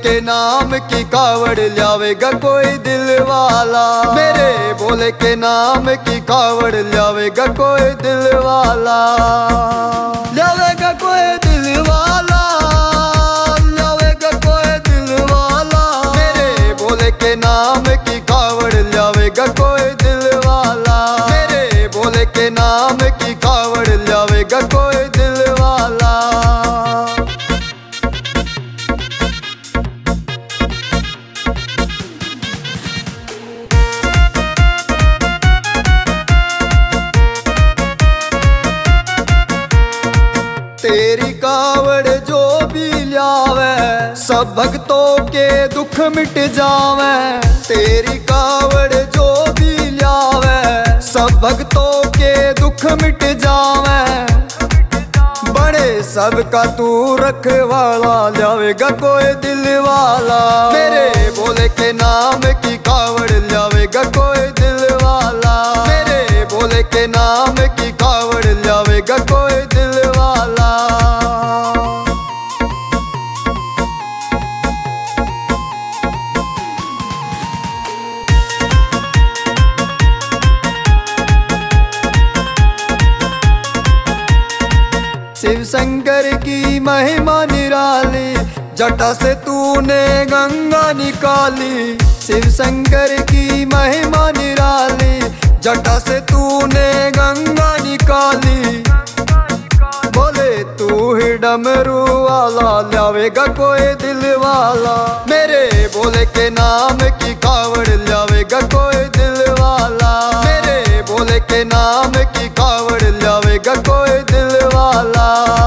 के नाम की कावड़ लावेगा कोई दिल वाला। मेरे भोले के नाम की कावड़ लावेगा कोई दिल वाला। लावेगा कोई दिल वाला, लावेगा कोई दिल वाला। मेरे भोले के नाम की कावड़ लावेगा कोई दिल वाला। मेरे भोले के नाम की कावड़ लावेगा कोई दिल वाला। तेरी कावड़ जो भी लावे सब भक्तों के दुख मिट जावे। तेरी कावड़ जो भी लावे सब भक्तों के दुख मिट जावे। बड़े सबका तू रखवाला, लावेगा कोई दिल वाला। मेरे भोले के नाम की कावड़ लावेगा कोई दिल वाला। मेरे भोले के नाम की कावड़ लावेगा कोई दिल वाला। शिव शंकर की महिमा निराली, जटा से तूने गंगा निकाली। शिव शंकर की महिमा निराली, जटा से तूने गंगा निकाली। बोले तू ही डमरू वाला, लावेगा कोई दिल वाला। मेरे भोले के नाम की कावड़ लावेगा कोई दिल वाला। मेरे भोले के नाम की कावड़ लावेगा कोई दिल वाला।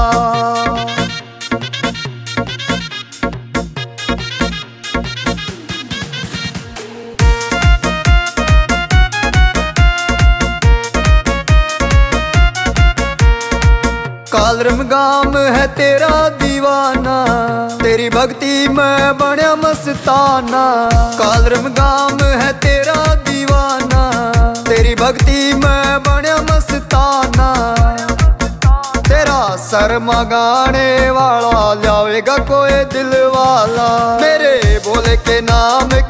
कालरम गाम है तेरा दीवाना, तेरी भक्ति में बड़ा मस्ताना। कालरम गाम है तेरा दीवाना, तेरी भक्ति में बड़ा मस्ताना। तेरा शर्मा गाने वाला, लावेगा कोई दिल वाला। मेरे भोले के नाम